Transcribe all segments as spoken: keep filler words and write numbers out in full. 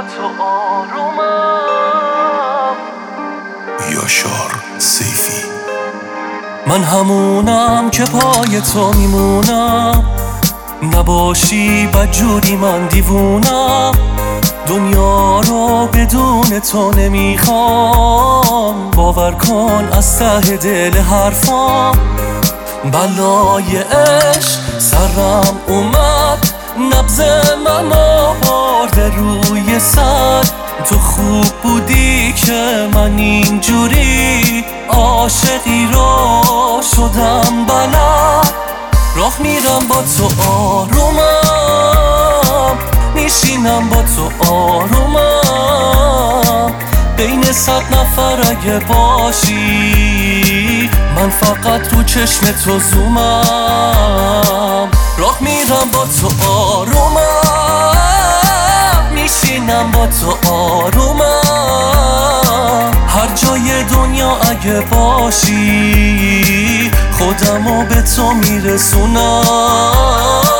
با تو آرومم. یاشار سیفی. من همونم که پای تو میمونم، نباشی بدجوری من دیوونم. دنیا رو بدون تو نمیخوام، باور کن از ته دل حرفام. بلای عشق سرم اومد، نبض من آورده روی سد. تو خوب بودی که من اینجوری عاشقی رو شدم بلد. راه میرم با تو آرومم، میشینم با تو آرومم. بین صد نفر اگه باشی، من فقط رو چشم تو زومم. راه میرم با تو آرومم، میشینم با تو آرومم. هر جای دنیا اگه باشی، خودمو به تو میرسونم.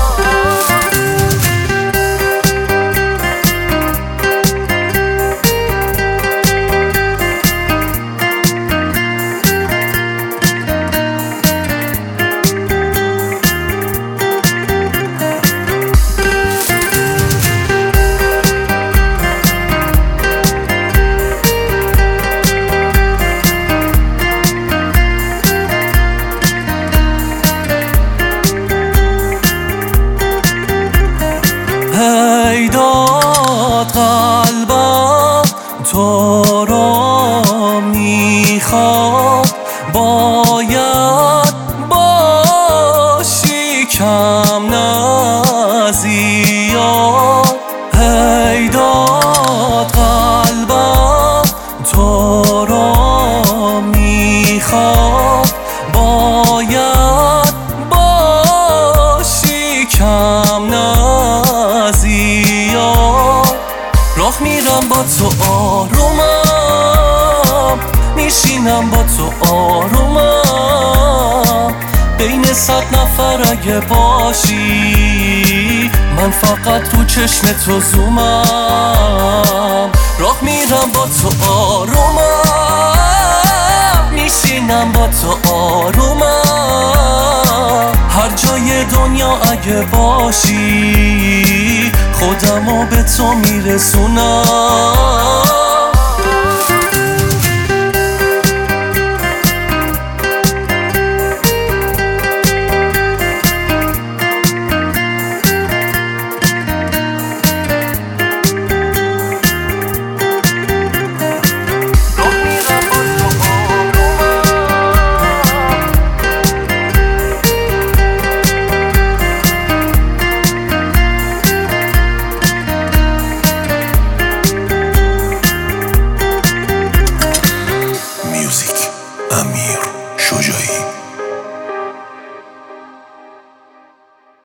ای داد قلبم تو رو میخواد، باید باشی کم نه زیاد. ای داد قلبم تو رو میخواد، باید باشی کم نه زیاد. راه میرم با تو آرومم، میشینم با تو آرومم. بین صد نفر اگه باشی، من فقط رو چشم تو زومم. راه میرم با تو آرومم، میشینم با تو آرومم. هر جای دنیا اگه باشی، خودمو به تو میرسونم.